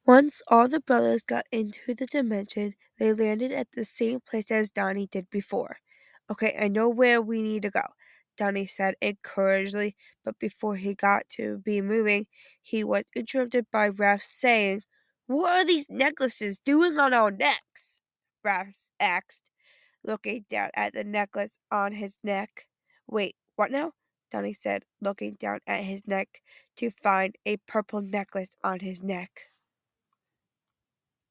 Once all the brothers got into the dimension, they landed at the same place as Donnie did before. Okay, I know where we need to go, Donnie said encouragingly, but before he got to be moving, he was interrupted by Raph saying, "What are these necklaces doing on our necks?" Raph asked, looking down at the necklace on his neck. "Wait, what now?" Donnie said, looking down at his neck to find a purple necklace on his neck.